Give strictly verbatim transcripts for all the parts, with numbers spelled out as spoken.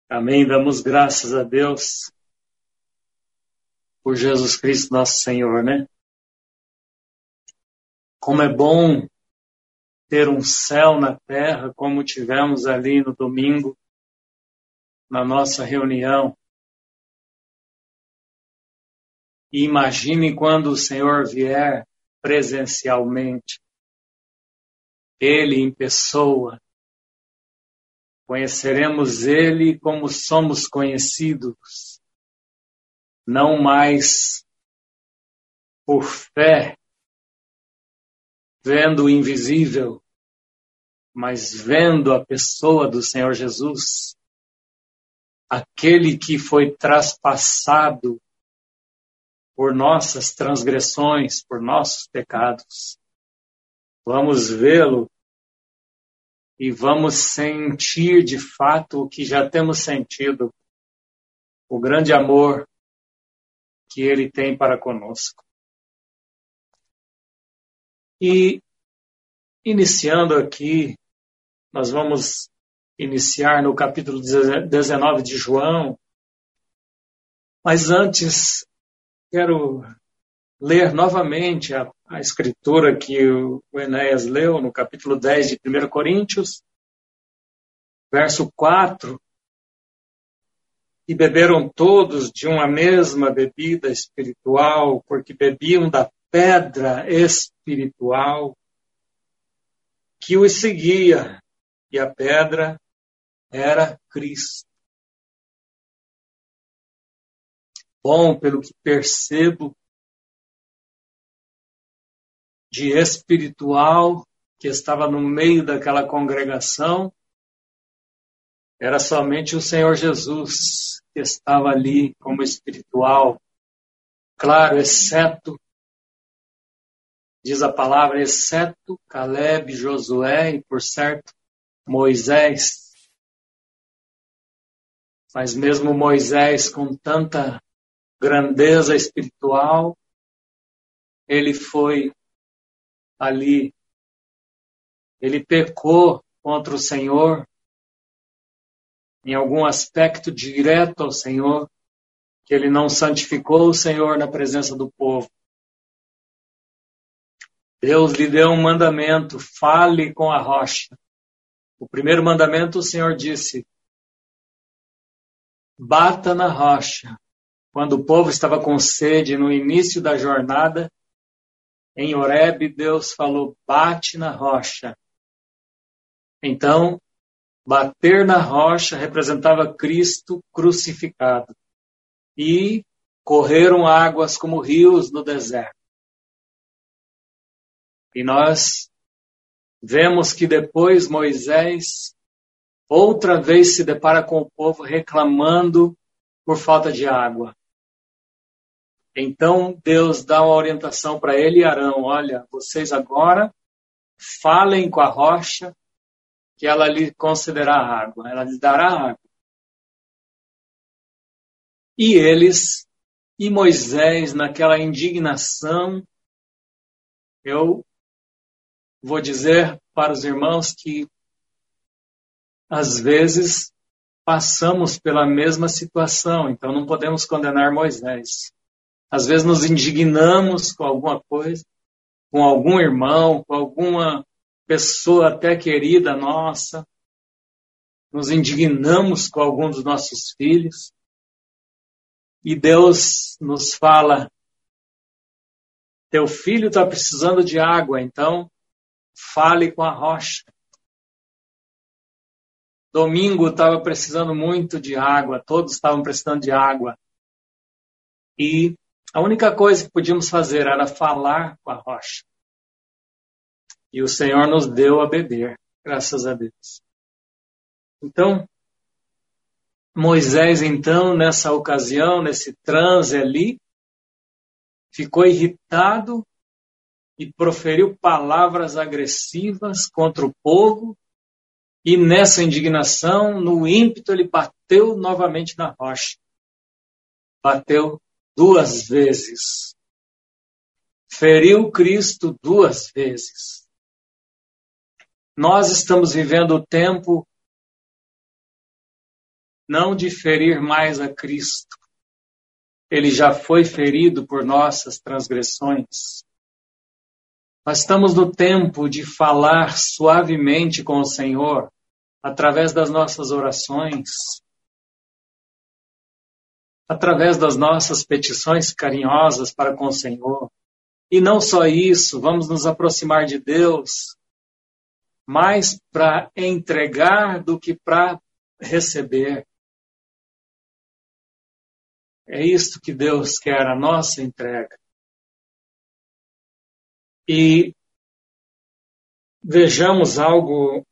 Amém. Damos graças a Deus por Jesus Cristo, nosso Senhor, né? Como é bom ter um céu na terra, como tivemos ali no domingo, na nossa reunião. E imagine quando o Senhor vier presencialmente, Ele em pessoa. Conheceremos Ele como somos conhecidos, não mais por fé, vendo o invisível, mas vendo a pessoa do Senhor Jesus, aquele que foi traspassado por nossas transgressões, por nossos pecados. Vamos vê-lo e vamos sentir de fato o que já temos sentido, o grande amor que Ele tem para conosco. E, iniciando aqui, nós vamos iniciar no capítulo dezenove de João, mas antes quero ler novamente a, a escritura que o, o Enéas leu no capítulo dez de primeira Coríntios, verso quatro. E beberam todos de uma mesma bebida espiritual, porque bebiam da pedra espiritual que os seguia, e a pedra era Cristo. Bom, pelo que percebo, de espiritual que estava no meio daquela congregação, era somente o Senhor Jesus que estava ali como espiritual. Claro, exceto, diz a palavra, exceto Caleb, Josué e, por certo, Moisés. Mas mesmo Moisés, com tanta grandeza espiritual, ele foi ali, ele pecou contra o Senhor, em algum aspecto direto ao Senhor, que ele não santificou o Senhor na presença do povo. Deus lhe deu um mandamento, fale com a rocha. O primeiro mandamento o Senhor disse, bata na rocha. Quando o povo estava com sede no início da jornada, em Horebe, Deus falou, bate na rocha. Então, bater na rocha representava Cristo crucificado. E correram águas como rios no deserto. E nós vemos que depois Moisés outra vez se depara com o povo reclamando por falta de água. Então Deus dá uma orientação para ele e Arão, olha, vocês agora falem com a rocha que ela lhe concederá água, ela lhe dará água. E eles, e Moisés, naquela indignação, eu vou dizer para os irmãos que, às vezes, passamos pela mesma situação, então não podemos condenar Moisés. Às vezes nos indignamos com alguma coisa, com algum irmão, com alguma pessoa até querida nossa, nos indignamos com algum dos nossos filhos, e Deus nos fala, teu filho está precisando de água, então fale com a rocha. Domingo estava precisando muito de água, todos estavam precisando de água. E a única coisa que podíamos fazer era falar com a rocha. E o Senhor nos deu a beber, graças a Deus. Então, Moisés, então, nessa ocasião, nesse transe ali, ficou irritado e proferiu palavras agressivas contra o povo, e nessa indignação, no ímpeto, ele bateu novamente na rocha. Bateu duas vezes. Feriu Cristo duas vezes. Nós estamos vivendo o tempo não de ferir mais a Cristo. Ele já foi ferido por nossas transgressões. Nós estamos no tempo de falar suavemente com o Senhor, através das nossas orações, através das nossas petições carinhosas para com o Senhor. E não só isso, vamos nos aproximar de Deus mais para entregar do que para receber. É isto que Deus quer, a nossa entrega. E vejamos algo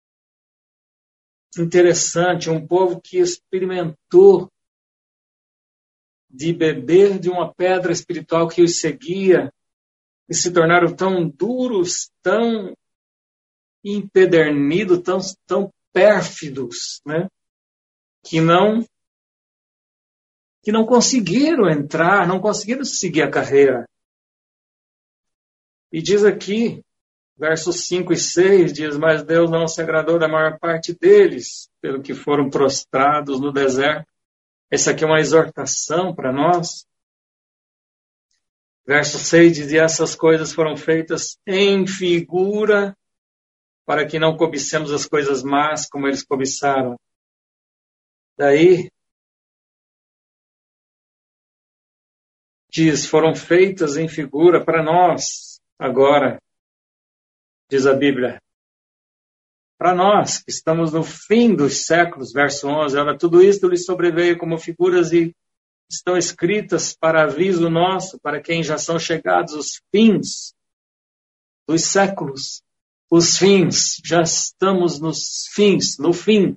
interessante, um povo que experimentou de beber de uma pedra espiritual que os seguia e se tornaram tão duros, tão empedernidos, tão, tão pérfidos, né? que não que não conseguiram entrar, não conseguiram seguir a carreira. E diz aqui, versos cinco e seis, diz, mas Deus não se agradou da maior parte deles, pelo que foram prostrados no deserto. Essa aqui é uma exortação para nós. Verso seis diz, e essas coisas foram feitas em figura, para que não cobicemos as coisas más como eles cobiçaram. Daí, diz, foram feitas em figura para nós, agora, diz a Bíblia. Para nós, que estamos no fim dos séculos, verso onze, ela, tudo isto lhes sobreveio como figuras e estão escritas para aviso nosso, para quem já são chegados os fins dos séculos. Os fins, já estamos nos fins, no fim.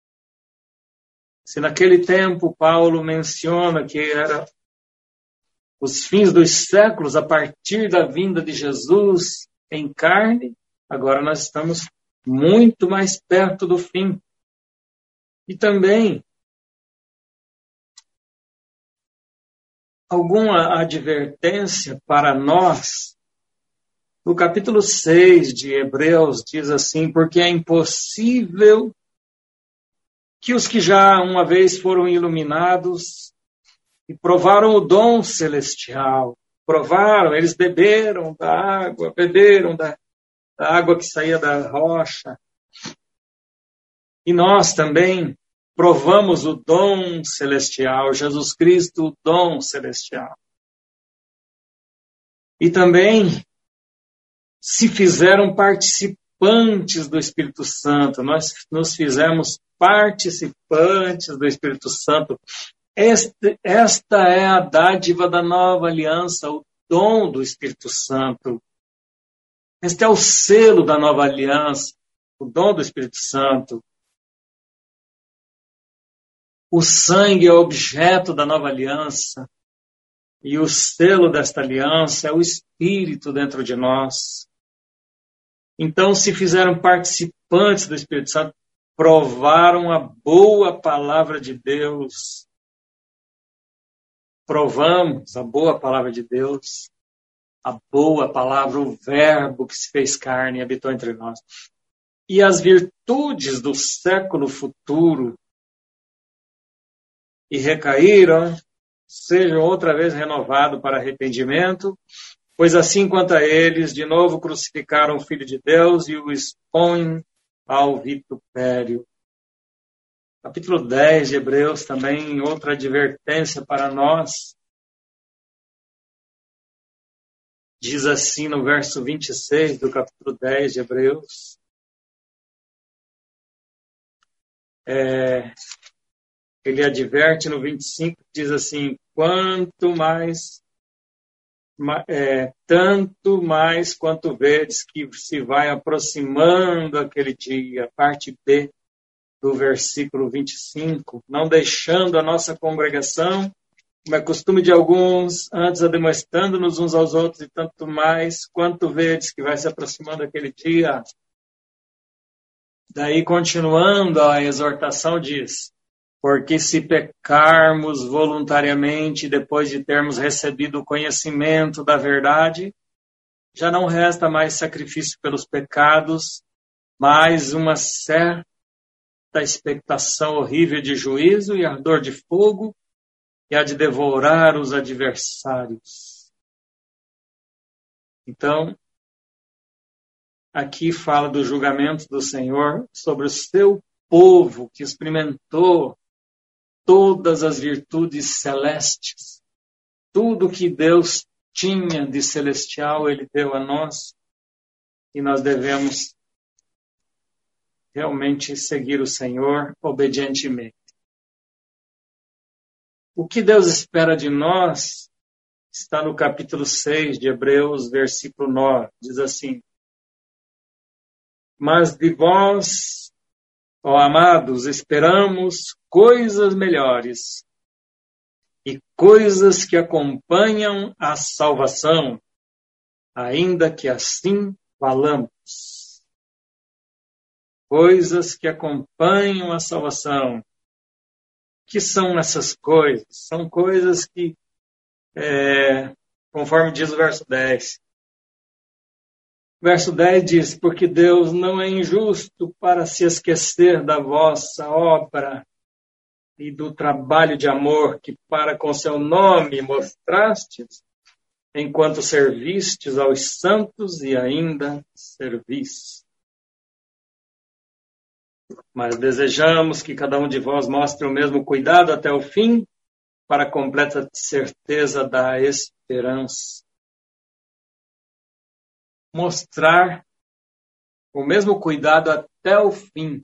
Se naquele tempo Paulo menciona que era os fins dos séculos a partir da vinda de Jesus em carne, agora nós estamos muito mais perto do fim. E também alguma advertência para nós. No capítulo seis de Hebreus diz assim, porque é impossível que os que já uma vez foram iluminados e provaram o dom celestial, provaram, eles beberam da água, beberam da, da água que saía da rocha. E nós também provamos o dom celestial, Jesus Cristo, o dom celestial. E também se fizeram participantes do Espírito Santo, nós nos fizemos participantes do Espírito Santo. Este, esta é a dádiva da nova aliança, o dom do Espírito Santo. Este é o selo da nova aliança, o dom do Espírito Santo. O sangue é o objeto da nova aliança. E o selo desta aliança é o Espírito dentro de nós. Então, se fizeram participantes do Espírito Santo, provaram a boa palavra de Deus. Provamos a boa palavra de Deus, a boa palavra, o verbo que se fez carne e habitou entre nós. E as virtudes do século futuro, e recaíram, sejam outra vez renovados para arrependimento, pois assim quanto a eles, de novo crucificaram o Filho de Deus e o expõem ao vitupério. Capítulo dez de Hebreus também, outra advertência para nós. Diz assim no verso vinte e seis do capítulo dez de Hebreus. É, ele adverte no vinte e cinco, diz assim, quanto mais, é, tanto mais quanto vedes que se vai aproximando aquele dia, parte B do versículo vinte e cinco, não deixando a nossa congregação, como é costume de alguns, antes admoestando-nos uns aos outros, e tanto mais quanto vedes que vai se aproximando aquele dia. Daí, continuando a exortação, diz, porque se pecarmos voluntariamente depois de termos recebido o conhecimento da verdade, já não resta mais sacrifício pelos pecados, mas uma certa da expectação horrível de juízo e ardor de fogo, e há de devorar os adversários. Então, aqui fala do julgamento do Senhor sobre o seu povo que experimentou todas as virtudes celestes. Tudo que Deus tinha de celestial, Ele deu a nós. E nós devemos realmente seguir o Senhor obedientemente. O que Deus espera de nós está no capítulo seis de Hebreus, versículo nove. Diz assim: mas de vós, ó amados, esperamos coisas melhores e coisas que acompanham a salvação, ainda que assim falamos. Coisas que acompanham a salvação. O que são essas coisas? São coisas que, é, conforme diz o verso dez, verso dez diz: porque Deus não é injusto para se esquecer da vossa obra e do trabalho de amor que para com seu nome mostrastes, enquanto servistes aos santos e ainda servis. Mas desejamos que cada um de vós mostre o mesmo cuidado até o fim, para a completa certeza da esperança. Mostrar o mesmo cuidado até o fim.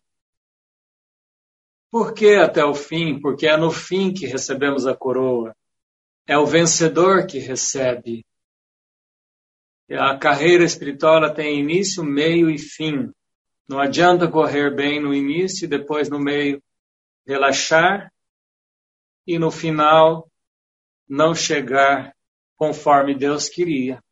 Por que até o fim? Porque é no fim que recebemos a coroa. É o vencedor que recebe. A carreira espiritual ela tem início, meio e fim. Não adianta correr bem no início e depois no meio relaxar e no final não chegar conforme Deus queria.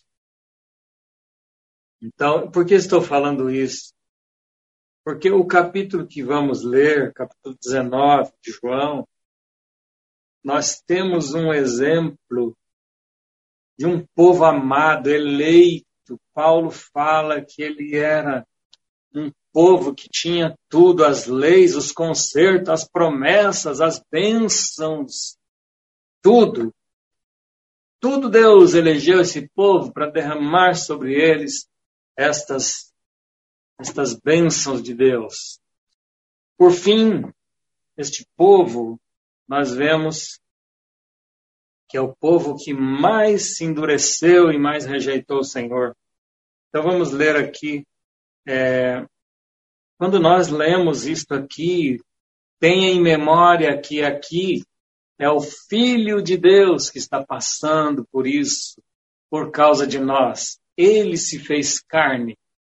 Então, por que estou falando isso? Porque o capítulo que vamos ler, capítulo dezenove de João, nós temos um exemplo de um povo amado, eleito. Paulo fala que ele era um povo que tinha tudo, as leis, os concertos, as promessas, as bênçãos, tudo. Tudo Deus elegeu esse povo para derramar sobre eles estas, estas bênçãos de Deus. Por fim, este povo, nós vemos que é o povo que mais se endureceu e mais rejeitou o Senhor. Então vamos ler aqui. É, quando nós lemos isto aqui, tenha em memória que aqui é o Filho de Deus que está passando por isso, por causa de nós. Ele se fez carne.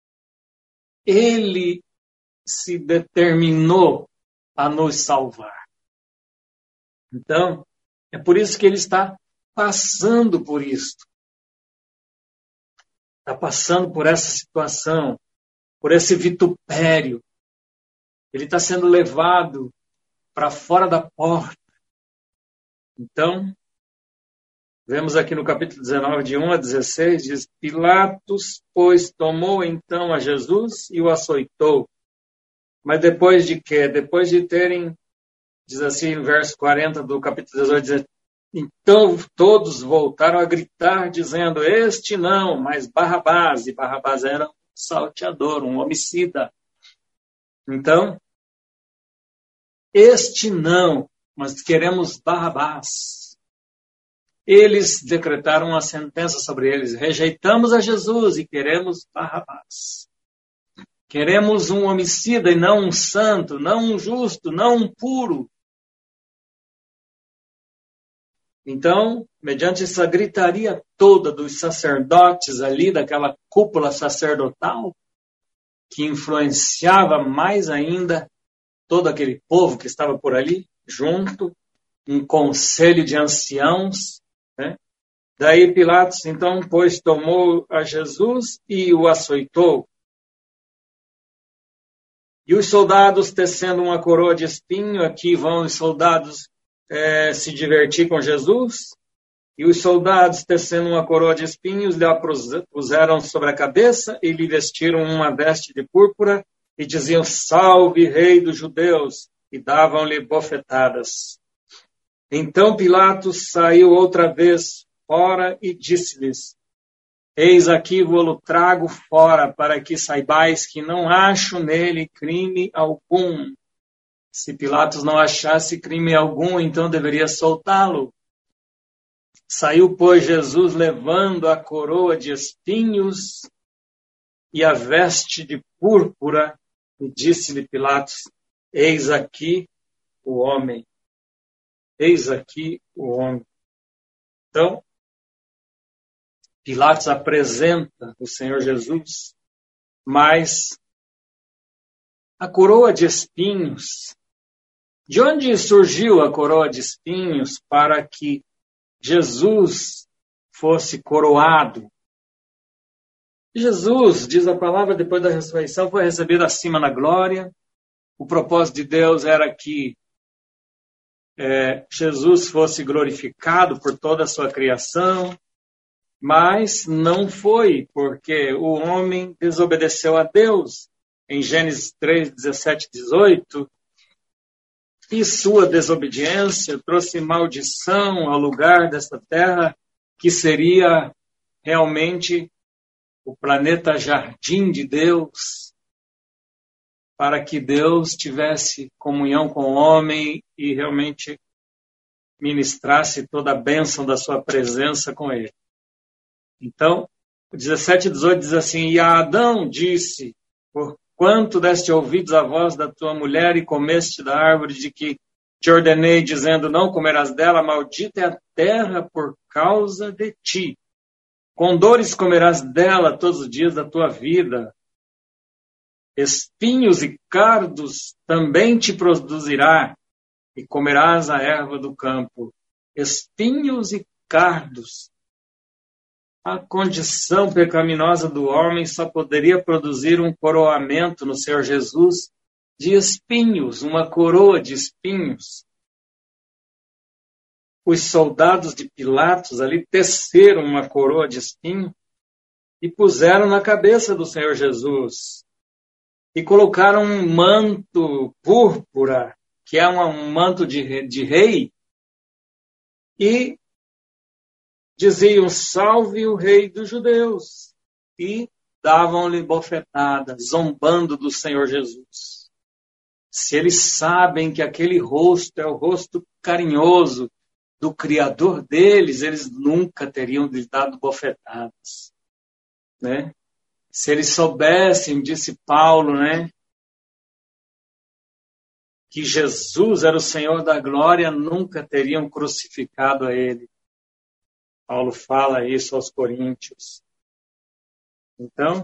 Ele se determinou a nos salvar. Então, é por isso que ele está passando por isso. Está passando por essa situação, por esse vitupério. Ele está sendo levado para fora da porta. Então, vemos aqui no capítulo dezenove, de um a dezesseis, diz: Pilatos, pois, tomou então a Jesus e o açoitou. Mas depois de quê? Depois de terem, diz assim no verso quarenta do capítulo dezoito, diz: então todos voltaram a gritar, dizendo: este não, mas Barrabás. E Barrabás era um salteador, um homicida. Então, este não, mas queremos Barrabás. Eles decretaram uma sentença sobre eles: rejeitamos a Jesus e queremos Barrabás. Queremos um homicida e não um santo, não um justo, não um puro. Então, mediante essa gritaria toda dos sacerdotes ali, daquela cúpula sacerdotal, que influenciava mais ainda todo aquele povo que estava por ali, junto, um conselho de anciãos, né? Daí Pilatos, então, pois, tomou a Jesus e o açoitou. E os soldados, tecendo uma coroa de espinho, aqui vão os soldados é, se divertir com Jesus, e os soldados, tecendo uma coroa de espinhos, lhe a puseram sobre a cabeça e lhe vestiram uma veste de púrpura e diziam: salve, rei dos judeus, e davam-lhe bofetadas. Então Pilatos saiu outra vez fora e disse-lhes: eis aqui vou-lo trago fora, para que saibais que não acho nele crime algum. Se Pilatos não achasse crime algum, então deveria soltá-lo. Saiu, pois, Jesus levando a coroa de espinhos e a veste de púrpura, e disse-lhe Pilatos: eis aqui o homem. Eis aqui o homem. Então, Pilatos apresenta o Senhor Jesus, mas a coroa de espinhos, de onde surgiu a coroa de espinhos para que Jesus fosse coroado? Jesus, diz a palavra, depois da ressurreição, foi recebido acima na glória. O propósito de Deus era que é, Jesus fosse glorificado por toda a sua criação, mas não foi, porque o homem desobedeceu a Deus. Em Gênesis três, dezessete e dezoito, e sua desobediência trouxe maldição ao lugar desta terra, que seria realmente o planeta jardim de Deus, para que Deus tivesse comunhão com o homem e realmente ministrasse toda a bênção da sua presença com ele. Então, o dezessete e dezoito diz assim: e a Adão disse: porquanto deste ouvidos à voz da tua mulher e comeste da árvore de que te ordenei, dizendo: não comerás dela, maldita é a terra por causa de ti. Com dores comerás dela todos os dias da tua vida. Espinhos e cardos também te produzirá, e comerás a erva do campo. Espinhos e cardos. A condição pecaminosa do homem só poderia produzir um coroamento no Senhor Jesus de espinhos, uma coroa de espinhos. Os soldados de Pilatos ali teceram uma coroa de espinho e puseram na cabeça do Senhor Jesus. E colocaram um manto púrpura, que é um manto de, de rei, e diziam: salve o rei dos judeus, e davam-lhe bofetadas, zombando do Senhor Jesus. Se eles sabem que aquele rosto é o rosto carinhoso do Criador deles, eles nunca teriam lhe dado bofetadas, né? Se eles soubessem, disse Paulo, né, que Jesus era o Senhor da glória, nunca teriam crucificado a ele. Paulo fala isso aos Coríntios. Então,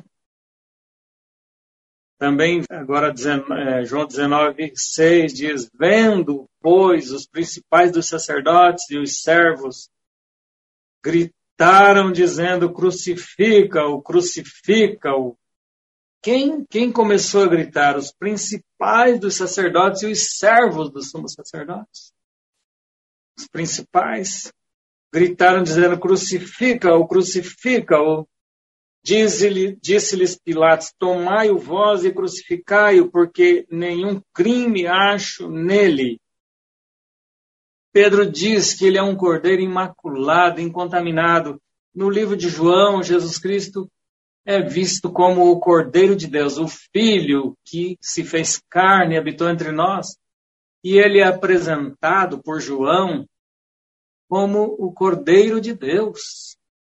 também, agora, João dezenove, seis diz: vendo, pois, os principais dos sacerdotes e os servos gritaram, dizendo: crucifica-o, crucifica-o. Quem, quem começou a gritar? Os principais dos sacerdotes e os servos dos sumos sacerdotes. Os principais gritaram, dizendo: crucifica-o, crucifica-o. Disse-lhe, disse-lhes Pilatos: tomai-o vós e crucificai-o, porque nenhum crime acho nele. Pedro diz que ele é um cordeiro imaculado, incontaminado. No livro de João, Jesus Cristo é visto como o Cordeiro de Deus, o Filho que se fez carne e habitou entre nós. E ele é apresentado por João como o Cordeiro de Deus.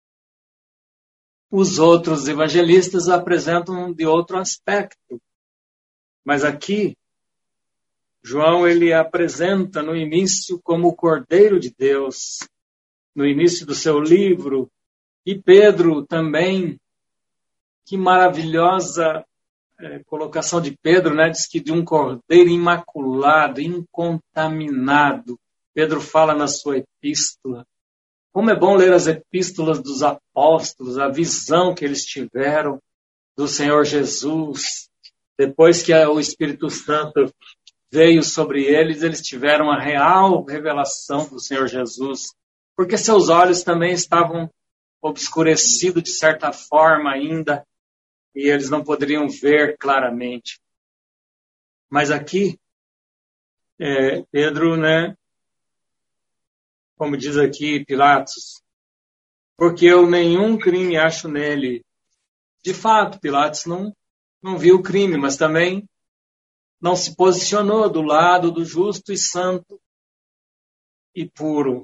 Os outros evangelistas apresentam de outro aspecto. Mas aqui, João ele apresenta no início como o Cordeiro de Deus, no início do seu livro. E Pedro também, que maravilhosa é, colocação de Pedro, né? Diz que de um cordeiro imaculado, incontaminado. Pedro fala na sua epístola. Como é bom ler as epístolas dos apóstolos, a visão que eles tiveram do Senhor Jesus. Depois que o Espírito Santo veio sobre eles, eles tiveram a real revelação do Senhor Jesus. Porque seus olhos também estavam obscurecidos de certa forma ainda, e eles não poderiam ver claramente. Mas aqui, é, Pedro, né, como diz aqui Pilatos, porque eu nenhum crime acho nele. De fato, Pilatos não, não viu o crime, mas também não se posicionou do lado do justo e santo e puro.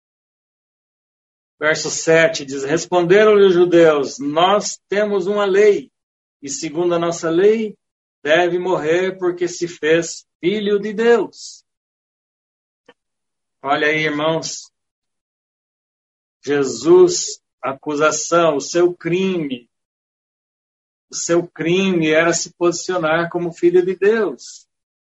Verso sete diz, responderam-lhe os judeus, nós temos uma lei, e segundo a nossa lei, deve morrer porque se fez filho de Deus. Olha aí, irmãos, Jesus, a acusação, o seu crime, o seu crime era se posicionar como filho de Deus.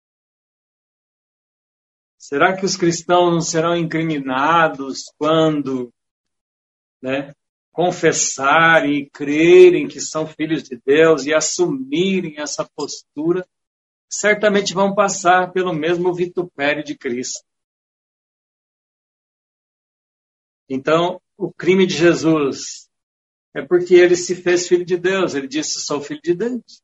Será que os cristãos não serão incriminados quando, né, confessarem e crerem que são filhos de Deus e assumirem essa postura? Certamente vão passar pelo mesmo vitupério de Cristo. Então, o crime de Jesus é porque ele se fez filho de Deus. Ele disse, sou filho de Deus.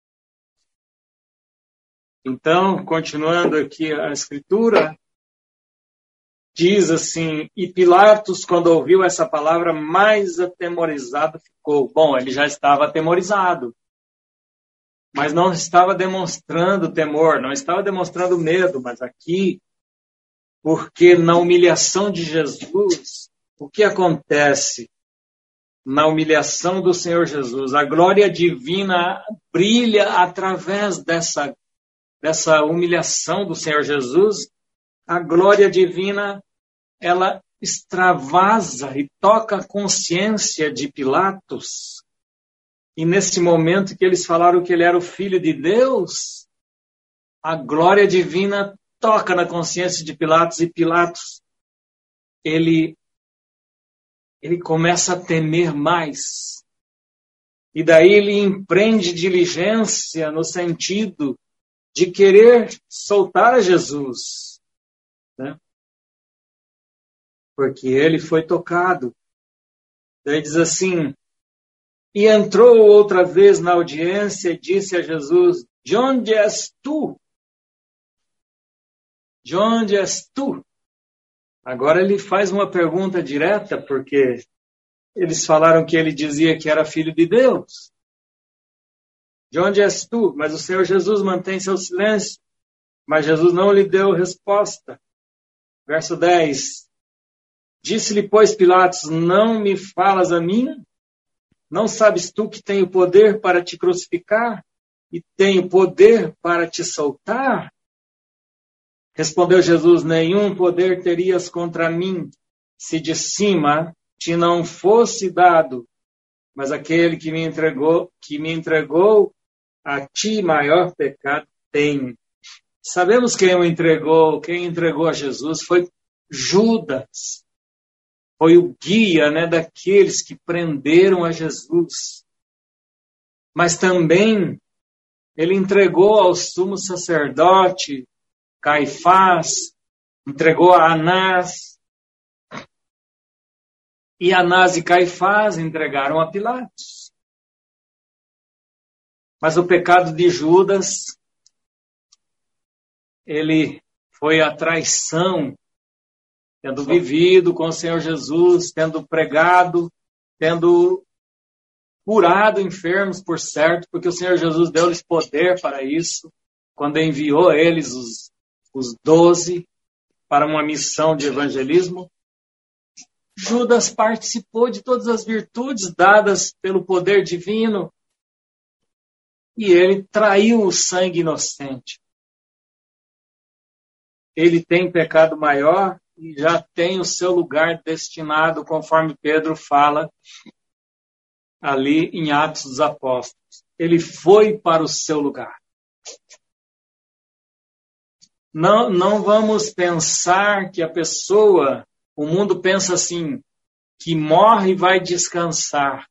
Então, continuando aqui a escritura, diz assim, e Pilatos, quando ouviu essa palavra, mais atemorizado ficou. Bom, ele já estava atemorizado, mas não estava demonstrando temor, não estava demonstrando medo, mas aqui, porque na humilhação de Jesus, o que acontece na humilhação do Senhor Jesus? A glória divina brilha através dessa, dessa humilhação do Senhor Jesus. A glória divina, ela extravasa e toca a consciência de Pilatos. E nesse momento que eles falaram que ele era o Filho de Deus, a glória divina toca na consciência de Pilatos, e Pilatos, ele, ele começa a temer mais. E daí ele empreende diligência no sentido de querer soltar a Jesus, né? Porque ele foi tocado. Daí diz assim, e entrou outra vez na audiência e disse a Jesus, de onde és tu? De onde és tu? Agora ele faz uma pergunta direta, porque eles falaram que ele dizia que era filho de Deus. De onde és tu? Mas o Senhor Jesus mantém seu silêncio. Mas Jesus não lhe deu resposta. Verso dez. Disse-lhe, pois, Pilatos, não me falas a mim? Não sabes tu que tenho poder para te crucificar? E tenho poder para te soltar? Respondeu Jesus, nenhum poder terias contra mim, se de cima te não fosse dado. Mas aquele que me entregou, que me entregou, a ti maior pecado tem. Sabemos quem o entregou, quem entregou a Jesus foi Judas. Foi o guia, né, daqueles que prenderam a Jesus. Mas também ele entregou ao sumo sacerdote Caifás, entregou a Anás. E Anás e Caifás entregaram a Pilatos. Mas o pecado de Judas, ele foi a traição, tendo vivido com o Senhor Jesus, tendo pregado, tendo curado enfermos, por certo, porque o Senhor Jesus deu-lhes poder para isso, quando enviou eles, os, os doze, para uma missão de evangelismo. Judas participou de todas as virtudes dadas pelo poder divino, e ele traiu o sangue inocente. Ele tem pecado maior e já tem o seu lugar destinado, conforme Pedro fala ali em Atos dos Apóstolos. Ele foi para o seu lugar. Não, não vamos pensar que a pessoa, o mundo pensa assim, que morre e vai descansar.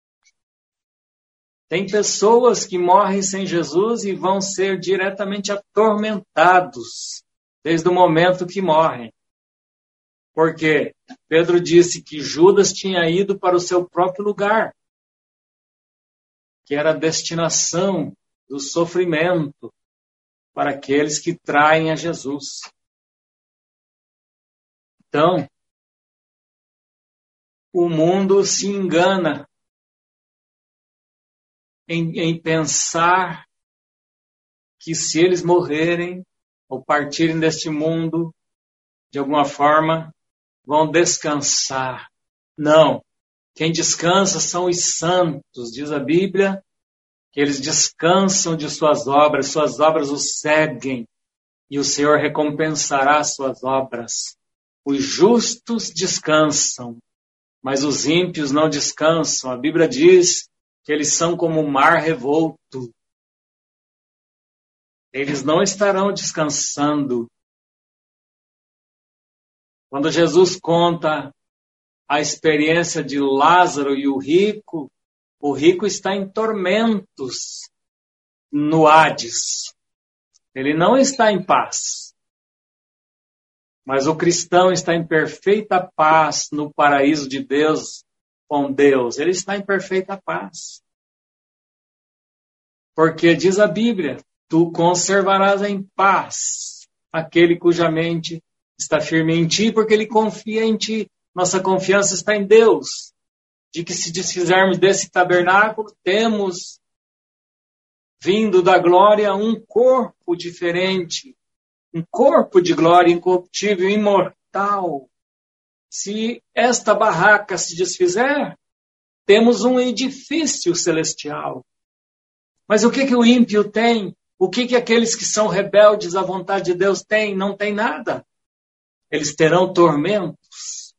Tem pessoas que morrem sem Jesus e vão ser diretamente atormentados desde o momento que morrem. Porque Pedro disse que Judas tinha ido para o seu próprio lugar, que era a destinação do sofrimento, para aqueles que traem a Jesus. Então, o mundo se engana em, em pensar que se eles morrerem ou partirem deste mundo, de alguma forma, vão descansar. Não. Quem descansa são os santos, diz a Bíblia, que eles descansam de suas obras, suas obras os seguem, e o Senhor recompensará suas obras. Os justos descansam, mas os ímpios não descansam. A Bíblia diz que eles são como o mar revolto. Eles não estarão descansando. Quando Jesus conta a experiência de Lázaro e o rico, o rico está em tormentos no Hades. Ele não está em paz. Mas o cristão está em perfeita paz no paraíso de Deus com Deus. Ele está em perfeita paz. Porque diz a Bíblia, tu conservarás em paz aquele cuja mente está firme em ti, porque ele confia em ti. Nossa confiança está em Deus. De que se desfizermos desse tabernáculo, temos vindo da glória um corpo diferente. Um corpo de glória incorruptível, imortal. Se esta barraca se desfizer, temos um edifício celestial. Mas o que, que o ímpio tem? O que, que aqueles que são rebeldes à vontade de Deus têm? Não tem nada. Eles terão tormentos.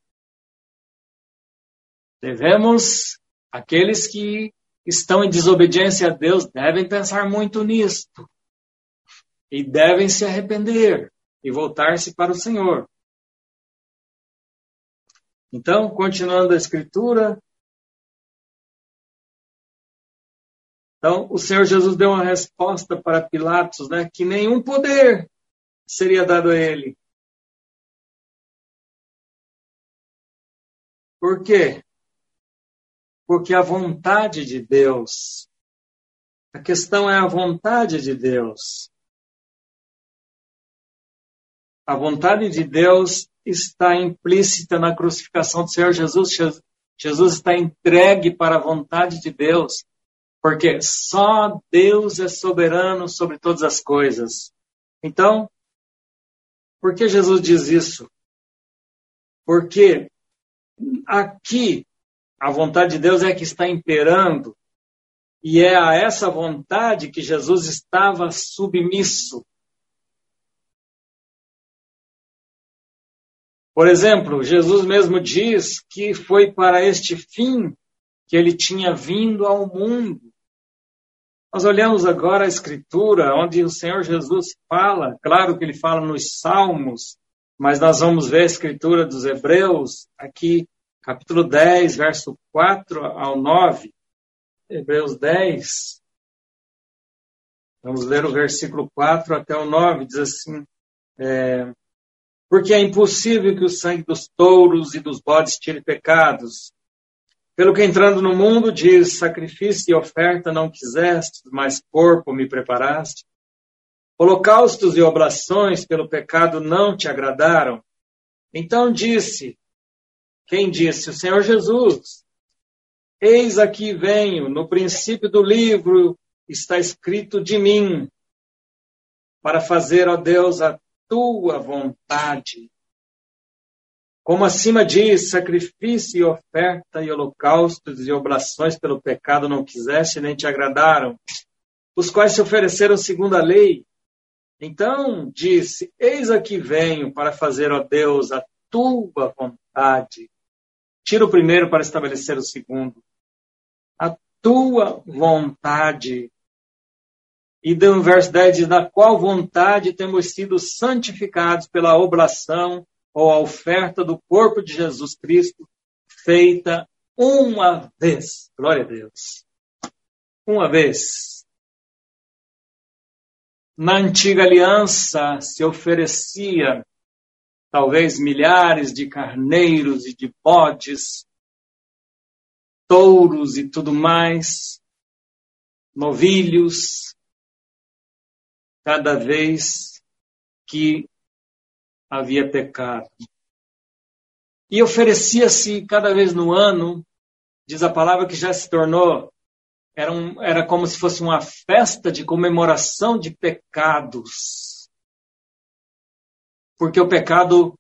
Devemos, aqueles que estão em desobediência a Deus, devem pensar muito nisto. E devem se arrepender e voltar-se para o Senhor. Então, continuando a Escritura. Então, o Senhor Jesus deu uma resposta para Pilatos, né, que nenhum poder seria dado a ele. Por quê? Porque a vontade de Deus, a questão é a vontade de Deus. A vontade de Deus está implícita na crucificação do Senhor Jesus. Jesus está entregue para a vontade de Deus, porque só Deus é soberano sobre todas as coisas. Então, por que Jesus diz isso? Porque aqui a vontade de Deus é que está imperando, e é a essa vontade que Jesus estava submisso. Por exemplo, Jesus mesmo diz que foi para este fim que ele tinha vindo ao mundo. Nós olhamos agora a Escritura, onde o Senhor Jesus fala, claro que ele fala nos Salmos, mas nós vamos ver a Escritura dos Hebreus, aqui, capítulo dez, verso quatro ao nove. Hebreus dez. Vamos ler o versículo quatro até o nove, diz assim, é, porque é impossível que o sangue dos touros e dos bodes tire pecados. Pelo que entrando no mundo, diz, sacrifício e oferta não quiseste, mas corpo me preparaste. Holocaustos e oblações pelo pecado não te agradaram. Então disse, quem disse? O Senhor Jesus. Eis aqui venho, no princípio do livro está escrito de mim, para fazer, ó Deus, a tua vontade. Como acima diz, sacrifício e oferta e holocaustos e oblações pelo pecado não quiseste, nem te agradaram, os quais se ofereceram segundo a lei. Então disse, eis aqui venho para fazer, ó Deus, a tua vontade. Tira o primeiro para estabelecer o segundo. A tua vontade. E no verso dez diz, na qual vontade temos sido santificados pela oblação ou a oferta do corpo de Jesus Cristo, feita uma vez. Glória a Deus. Uma vez. Na antiga aliança se oferecia talvez milhares de carneiros e de bodes, touros e tudo mais, novilhos. cada vez que havia pecado. E oferecia-se cada vez no ano, diz a palavra que já se tornou, era, um, era como se fosse uma festa de comemoração de pecados. Porque o pecado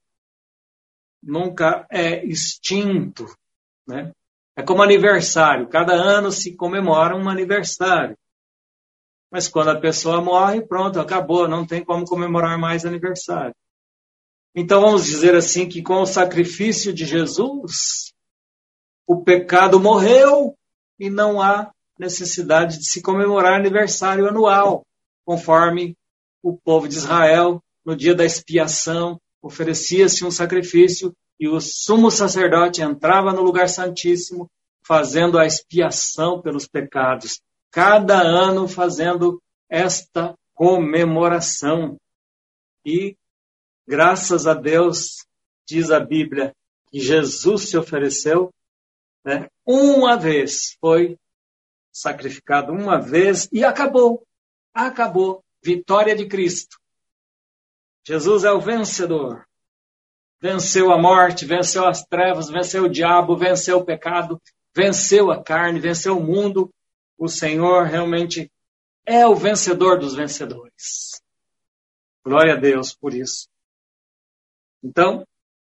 nunca é extinto, né? É como aniversário, cada ano se comemora um aniversário. Mas quando a pessoa morre, pronto, acabou, não tem como comemorar mais aniversário. Então vamos dizer assim que com o sacrifício de Jesus, o pecado morreu e não há necessidade de se comemorar aniversário anual, conforme o povo de Israel, no dia da expiação, oferecia-se um sacrifício e o sumo sacerdote entrava no lugar santíssimo, fazendo a expiação pelos pecados, cada ano fazendo esta comemoração. E, graças a Deus, diz a Bíblia, que Jesus se ofereceu, né, uma vez, foi sacrificado uma vez e acabou, acabou, vitória de Cristo. Jesus é o vencedor. Venceu a morte, venceu as trevas, venceu o diabo, venceu o pecado, venceu a carne, venceu o mundo. O Senhor realmente é o vencedor dos vencedores. Glória a Deus por isso. Então,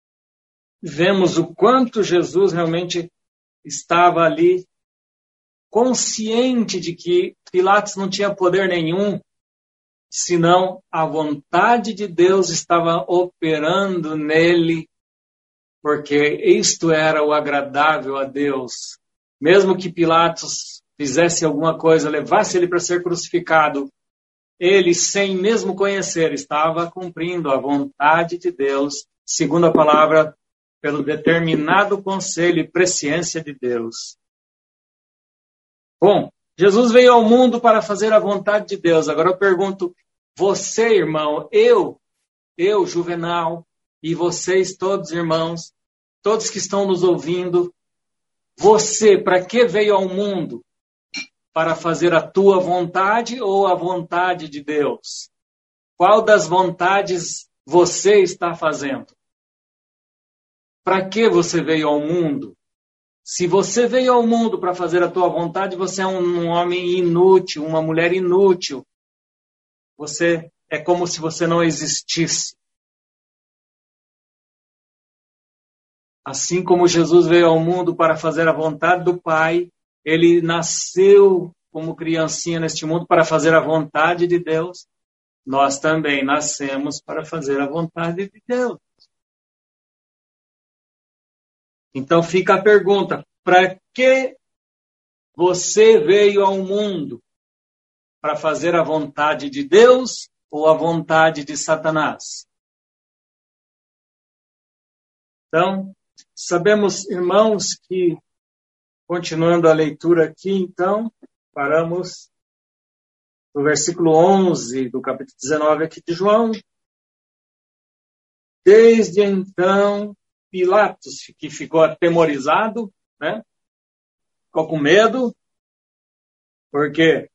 vemos o quanto Jesus realmente estava ali consciente de que Pilatos não tinha poder nenhum, senão a vontade de Deus estava operando nele, porque isto era o agradável a Deus. Mesmo que Pilatos fizesse alguma coisa, levasse ele para ser crucificado, ele, sem mesmo conhecer, estava cumprindo a vontade de Deus, segundo a palavra, pelo determinado conselho e presciência de Deus. Bom, Jesus veio ao mundo para fazer a vontade de Deus. Agora eu pergunto, você, irmão, eu, eu, Juvenal, e vocês todos, irmãos, todos que estão nos ouvindo, você, para que veio ao mundo? Para fazer a tua vontade ou a vontade de Deus? Qual das vontades você está fazendo? Para que você veio ao mundo? Se você veio ao mundo para fazer a tua vontade, você é um, um homem inútil, uma mulher inútil. Você é como se você não existisse. Assim como Jesus veio ao mundo para fazer a vontade do Pai, ele nasceu como criancinha neste mundo para fazer a vontade de Deus. Nós também nascemos para fazer a vontade de Deus. Então fica a pergunta, para que você veio ao mundo? Para fazer a vontade de Deus ou a vontade de Satanás? Então, sabemos, irmãos, que, continuando a leitura aqui, então, paramos no versículo onze do capítulo dezenove aqui de João. Desde então, Pilatos, que ficou atemorizado, né? Ficou com medo, porque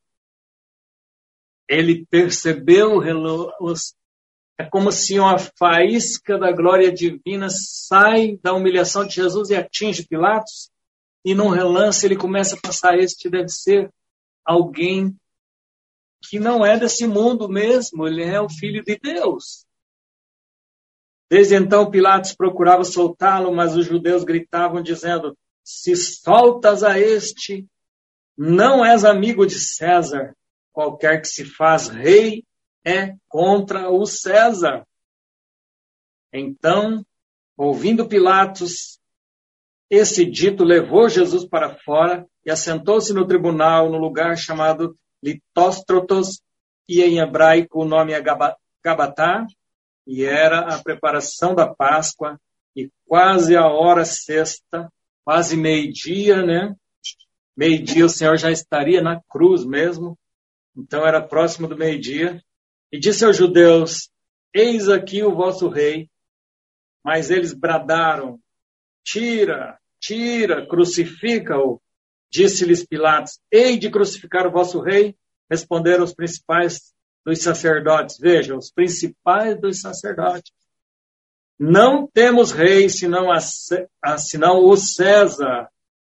ele percebeu, é como se uma faísca da glória divina sai da humilhação de Jesus e atinge Pilatos, e num relance ele começa a pensar, este deve ser alguém que não é desse mundo mesmo, ele é o Filho de Deus. Desde então Pilatos procurava soltá-lo, mas os judeus gritavam dizendo, se soltas a este, não és amigo de César. Qualquer que se faz rei é contra o César. Então, ouvindo Pilatos, esse dito levou Jesus para fora e assentou-se no tribunal, no lugar chamado Litóstrotos, e em hebraico o nome é Gabatá, e era a preparação da Páscoa, e quase a hora sexta, quase meio-dia, né? Meio-dia o Senhor já estaria na cruz mesmo, então era próximo do meio-dia, e disse aos judeus, eis aqui o vosso rei, mas eles bradaram, tira, tira, crucifica-o. Disse-lhes Pilatos, hei de crucificar o vosso rei? Responderam os principais dos sacerdotes, veja, os principais dos sacerdotes. Não temos rei senão, a, a, senão o César.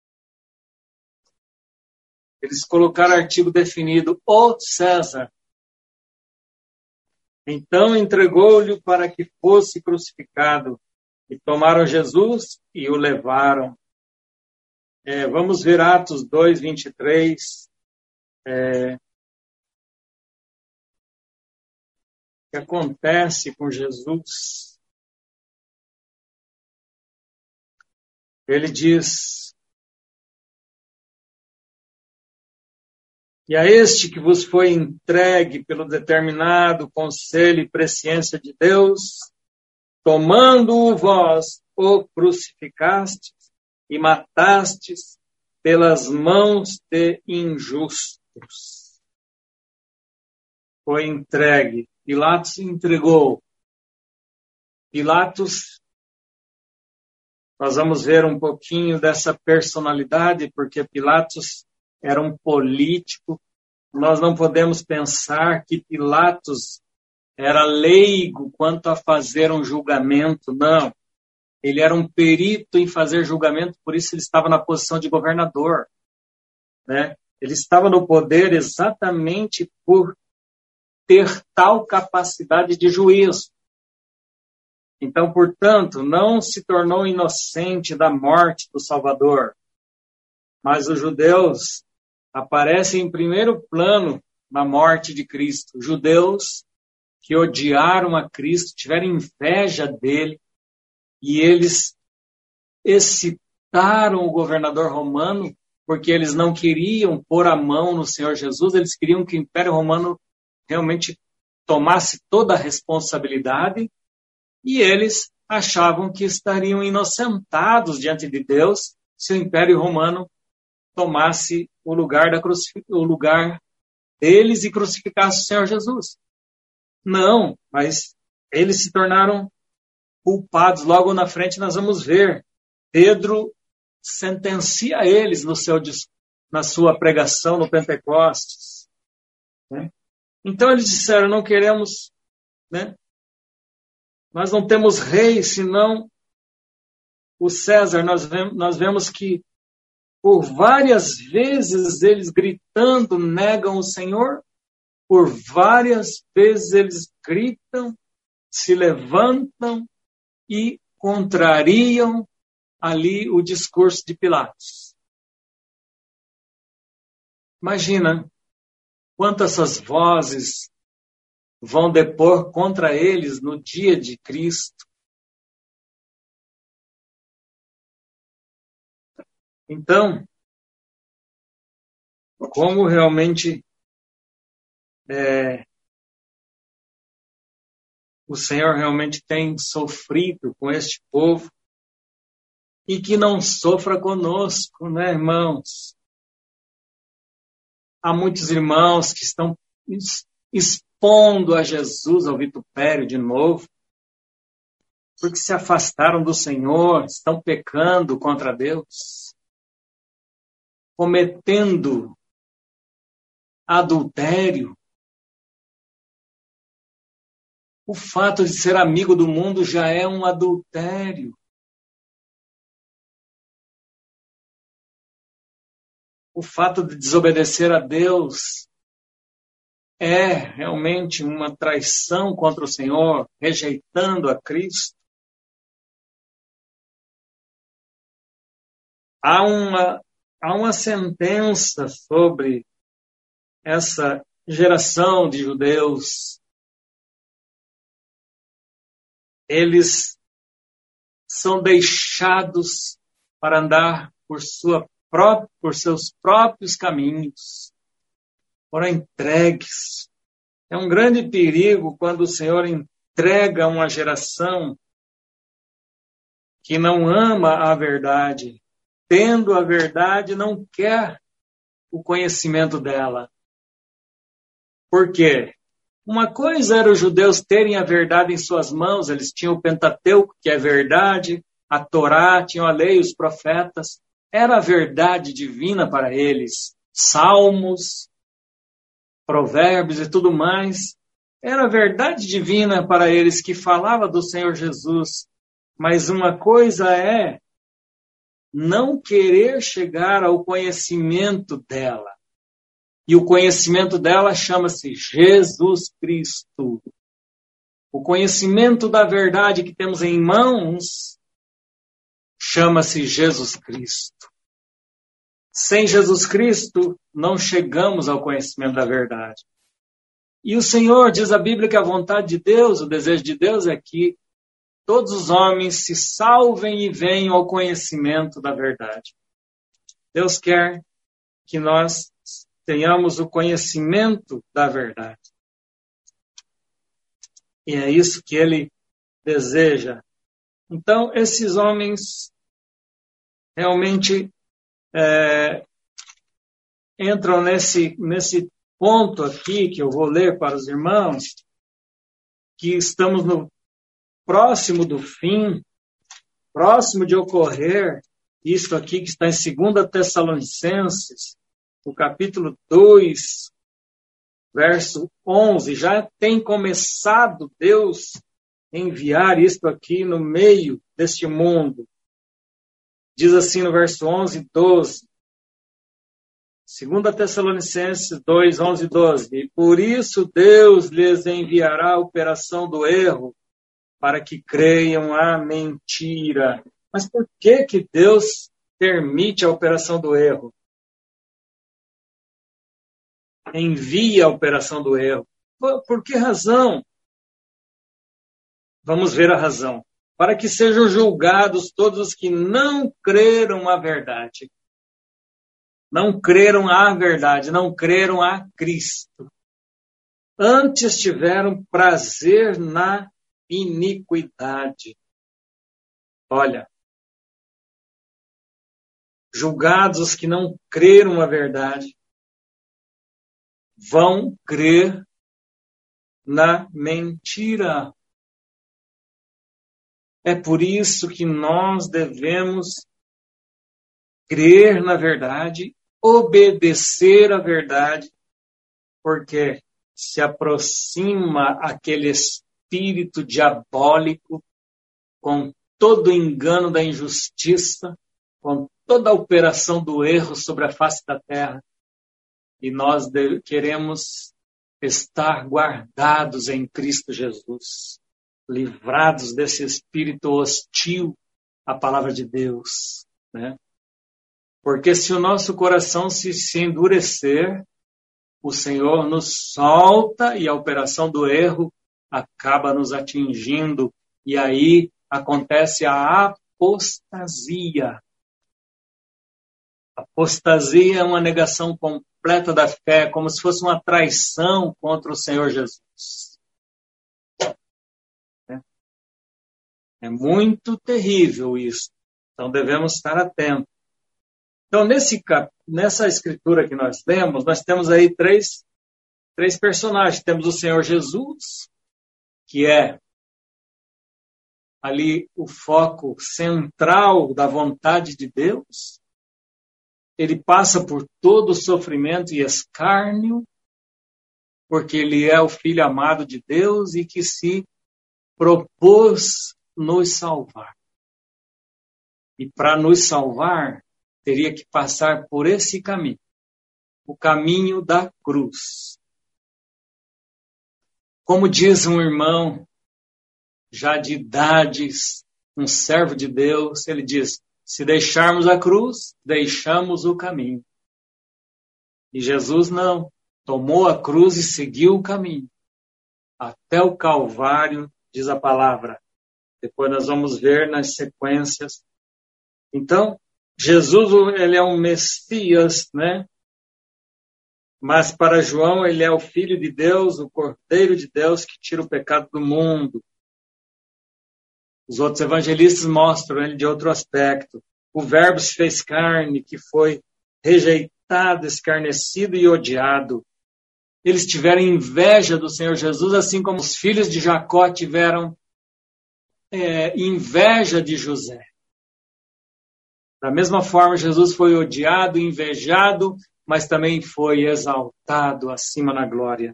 Eles colocaram artigo definido, o César. Então entregou-lhe para que fosse crucificado. E tomaram Jesus e o levaram. É, vamos ver Atos dois, vinte e três. É, o que acontece com Jesus? Ele diz: e a este que vos foi entregue pelo determinado conselho e presciência de Deus, tomando-o vós, o crucificastes e matastes pelas mãos de injustos. Foi entregue. Pilatos entregou. Pilatos, nós vamos ver um pouquinho dessa personalidade, porque Pilatos era um político. Nós não podemos pensar que Pilatos era leigo quanto a fazer um julgamento, não. Ele era um perito em fazer julgamento, por isso ele estava na posição de governador, né? Ele estava no poder exatamente por ter tal capacidade de juízo. Então, portanto, não se tornou inocente da morte do Salvador. Mas os judeus aparecem em primeiro plano na morte de Cristo. Judeus que odiaram a Cristo, tiveram inveja dele, e eles excitaram o governador romano, porque eles não queriam pôr a mão no Senhor Jesus, eles queriam que o Império Romano realmente tomasse toda a responsabilidade, e eles achavam que estariam inocentados diante de Deus se o Império Romano tomasse o lugar, da crucif... o lugar deles e crucificasse o Senhor Jesus. Não, mas eles se tornaram culpados. Logo na frente nós vamos ver. Pedro sentencia eles no seu, na sua pregação no Pentecostes. Né? Então eles disseram, não queremos, né? Nós não temos rei senão o César. Nós vemos, nós vemos que por várias vezes eles gritando negam o Senhor. Por várias vezes eles gritam, se levantam e contrariam ali o discurso de Pilatos. Imagina quantas essas vozes vão depor contra eles no dia de Cristo. Então, como realmente é, o Senhor realmente tem sofrido com este povo, e que não sofra conosco, né, irmãos? Há muitos irmãos que estão expondo a Jesus ao vitupério de novo, porque se afastaram do Senhor, estão pecando contra Deus, cometendo adultério. O fato de ser amigo do mundo já é um adultério. O fato de desobedecer a Deus é realmente uma traição contra o Senhor, rejeitando a Cristo. Há uma, há uma sentença sobre essa geração de judeus. Eles são deixados para andar por, sua própria, por seus próprios caminhos, foram entregues. É um grande perigo quando o Senhor entrega uma geração que não ama a verdade, tendo a verdade, não quer o conhecimento dela. Por quê? Uma coisa era os judeus terem a verdade em suas mãos, eles tinham o Pentateuco, que é verdade, a Torá, tinham a lei, os profetas, era a verdade divina para eles, salmos, Provérbios e tudo mais, era verdade divina para eles que falava do Senhor Jesus. Mas uma coisa é não querer chegar ao conhecimento dela. E o conhecimento dela chama-se Jesus Cristo. O conhecimento da verdade que temos em mãos chama-se Jesus Cristo. Sem Jesus Cristo, não chegamos ao conhecimento da verdade. E o Senhor, diz a Bíblia, que a vontade de Deus, o desejo de Deus é que todos os homens se salvem e venham ao conhecimento da verdade. Deus quer que nós tenhamos o conhecimento da verdade. E é isso que Ele deseja. Então, esses homens realmente é, entram nesse, nesse ponto aqui, que eu vou ler para os irmãos, que estamos no próximo do fim, próximo de ocorrer, isto aqui que está em segunda Tessalonicenses, no capítulo dois, verso onze, já tem começado Deus enviar isto aqui no meio deste mundo. Diz assim no verso onze e doze, segunda Tessalonicenses dois, onze e doze, e por isso Deus lhes enviará a operação do erro, para que creiam a mentira. Mas por que que Deus permite a operação do erro? Envia a operação do erro. Por, por que razão? Vamos ver a razão. Para que sejam julgados todos os que não creram a verdade. Não creram a verdade, não creram a Cristo. Antes tiveram prazer na iniquidade. Olha, julgados os que não creram a verdade, vão crer na mentira. É por isso que nós devemos crer na verdade, obedecer à verdade, porque se aproxima aquele espírito diabólico com todo o engano da injustiça, com toda a operação do erro sobre a face da terra. E nós de- queremos estar guardados em Cristo Jesus, livrados desse espírito hostil à palavra de Deus, né? Porque se o nosso coração se, se endurecer, o Senhor nos solta e a operação do erro acaba nos atingindo. E aí acontece a apostasia. Apostasia é uma negação completa da fé, como se fosse uma traição contra o Senhor Jesus. É muito terrível isso. Então devemos estar atentos. Então, nesse, nessa escritura que nós lemos, nós temos aí três, três personagens. Temos o Senhor Jesus, que é ali o foco central da vontade de Deus. Ele passa por todo o sofrimento e escárnio, porque ele é o Filho amado de Deus e que se propôs nos salvar. E para nos salvar, teria que passar por esse caminho, o caminho da cruz. Como diz um irmão, já de idades, um servo de Deus, ele diz, se deixarmos a cruz, deixamos o caminho. E Jesus não, tomou a cruz e seguiu o caminho. Até o Calvário, diz a palavra. Depois nós vamos ver nas sequências. Então, Jesus, ele é um Messias, né? Mas para João, ele é o Filho de Deus, o Cordeiro de Deus que tira o pecado do mundo. Os outros evangelistas mostram ele de outro aspecto. O Verbo se fez carne, que foi rejeitado, escarnecido e odiado. Eles tiveram inveja do Senhor Jesus, assim como os filhos de Jacó tiveram é, inveja de José. Da mesma forma, Jesus foi odiado, invejado mas também foi exaltado acima na glória.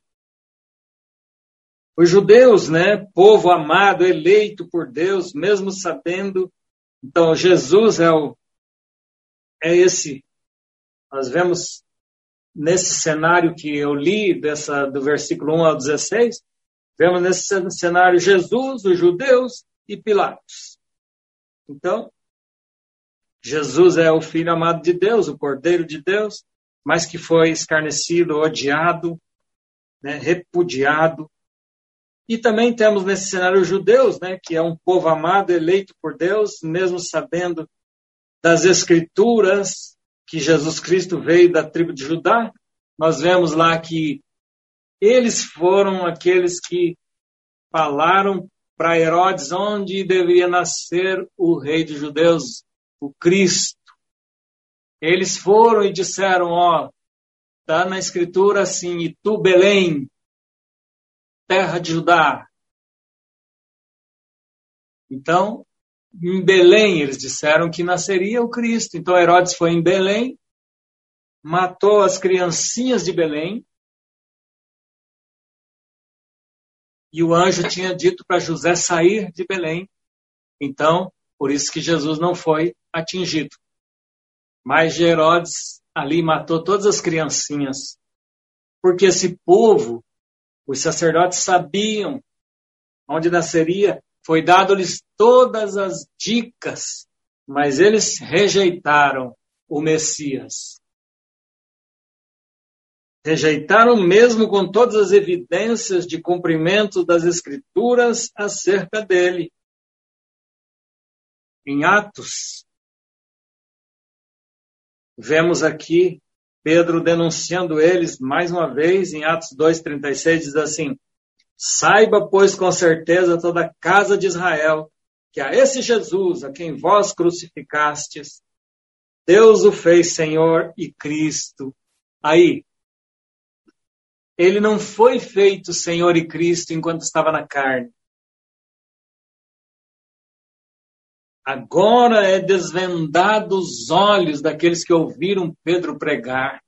Os judeus, né, povo amado, eleito por Deus, mesmo sabendo, então Jesus é, o, é esse, nós vemos nesse cenário que eu li, dessa, do versículo um ao dezesseis, vemos nesse cenário Jesus, os judeus e Pilatos. Então, Jesus é o Filho amado de Deus, o Cordeiro de Deus, mas que foi escarnecido, odiado, né, repudiado. E também temos nesse cenário os judeus, né, que é um povo amado, eleito por Deus, mesmo sabendo das Escrituras que Jesus Cristo veio da tribo de Judá. Nós vemos lá que eles foram aqueles que falaram para Herodes onde deveria nascer o rei dos judeus, o Cristo. Eles foram e disseram, ó, está na Escritura assim, e tu, Belém, terra de Judá. Então, em Belém, eles disseram que nasceria o Cristo. Então, Herodes foi em Belém, matou as criancinhas de Belém, e o anjo tinha dito para José sair de Belém. Então, por isso que Jesus não foi atingido. Mas Herodes ali matou todas as criancinhas, porque esse povo, os sacerdotes sabiam onde nasceria, foi dado-lhes todas as dicas, mas eles rejeitaram o Messias. Rejeitaram mesmo com todas as evidências de cumprimento das Escrituras acerca dele. Em Atos, vemos aqui Pedro denunciando eles mais uma vez, em Atos dois, trinta e seis, diz assim: saiba, pois, com certeza toda a casa de Israel, que a esse Jesus, a quem vós crucificastes, Deus o fez Senhor e Cristo. Aí, ele não foi feito Senhor e Cristo enquanto estava na carne. Agora é desvendado os olhos daqueles que ouviram Pedro pregar.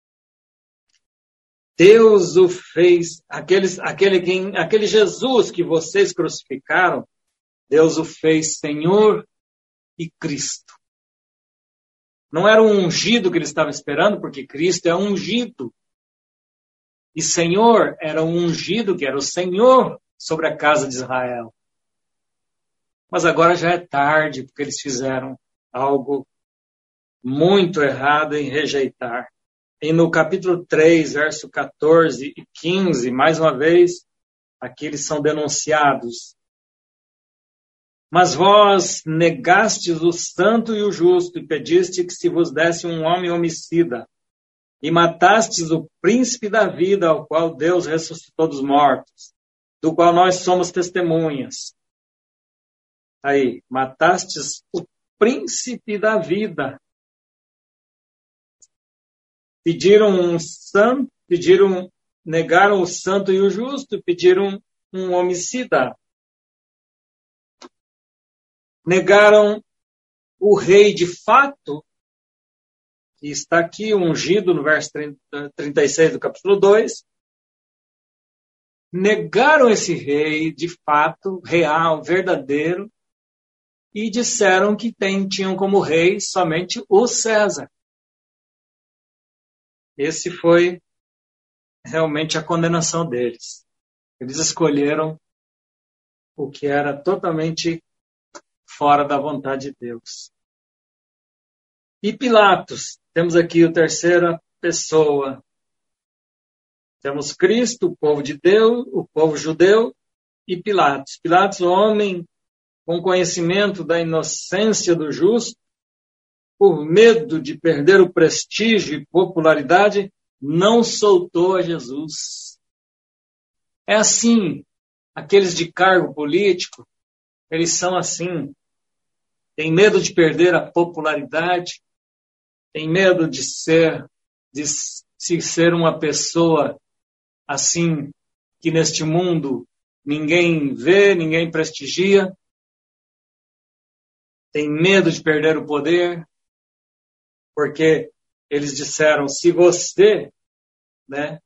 Deus o fez, aqueles, aquele, quem, aquele Jesus que vocês crucificaram, Deus o fez Senhor e Cristo. Não era um ungido que ele estava esperando, porque Cristo é ungido. E Senhor era um ungido, que era o Senhor sobre a casa de Israel. Mas agora já é tarde, porque eles fizeram algo muito errado em rejeitar. E no capítulo três, verso catorze e quinze, mais uma vez, aqui eles são denunciados. Mas vós negastes o santo e o justo, e pediste que se vos desse um homem homicida, e matastes o príncipe da vida, ao qual Deus ressuscitou dos mortos, do qual nós somos testemunhas. Aí, matastes o príncipe da vida. Pediram um santo, pediram, negaram o santo e o justo, pediram um homicida. Negaram o rei de fato, que está aqui ungido no verso trinta e seis do capítulo dois. Negaram esse rei de fato, real, verdadeiro, e disseram que tem, tinham como rei somente o César. Esse foi realmente a condenação deles. Eles escolheram o que era totalmente fora da vontade de Deus. E Pilatos, temos aqui a terceira pessoa. Temos Cristo, o povo de Deus, o povo judeu, e Pilatos. Pilatos, o homem com conhecimento da inocência do justo, por medo de perder o prestígio e popularidade, não soltou a Jesus. É assim, aqueles de cargo político, eles são assim. Tem medo de perder a popularidade, tem medo de ser, de se ser uma pessoa assim, que neste mundo ninguém vê, ninguém prestigia. Tem medo de perder o poder, porque eles disseram, se você, né,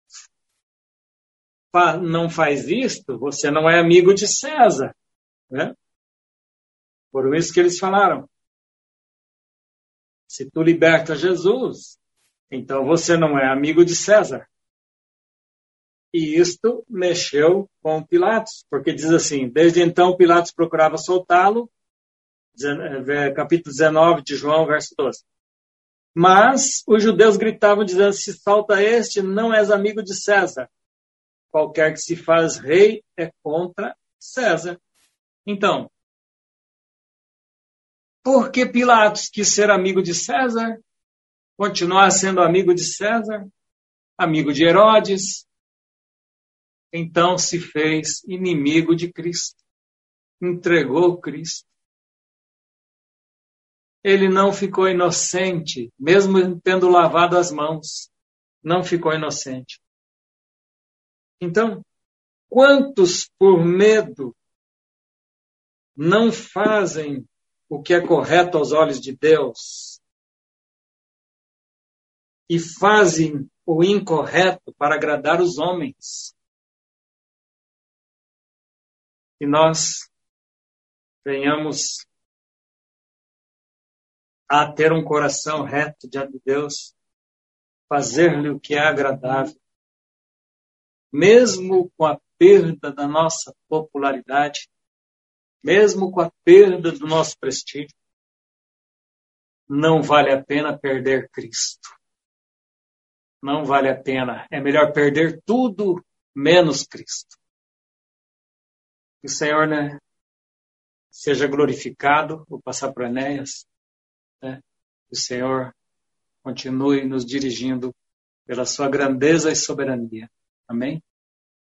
não faz isto, você não é amigo de César. Né? Por isso que eles falaram, se tu liberta Jesus, então você não é amigo de César. E isto mexeu com Pilatos, porque diz assim, desde então Pilatos procurava soltá-lo, capítulo dezenove de João, verso doze. Mas os judeus gritavam dizendo, se solta este, não és amigo de César. Qualquer que se faz rei é contra César. Então, por que Pilatos quis ser amigo de César? Continuar sendo amigo de César? Amigo de Herodes? Então se fez inimigo de Cristo. Entregou Cristo. Ele não ficou inocente, mesmo tendo lavado as mãos. Não ficou inocente. Então, quantos por medo não fazem o que é correto aos olhos de Deus e fazem o incorreto para agradar os homens? Que nós venhamos a ter um coração reto diante de Deus, fazer-lhe o que é agradável, mesmo com a perda da nossa popularidade, mesmo com a perda do nosso prestígio, não vale a pena perder Cristo. Não vale a pena. É melhor perder tudo menos Cristo. Que o Senhor, né, seja glorificado. Vou passar para o Enéas. Né? Que o Senhor continue nos dirigindo pela sua grandeza e soberania. Amém?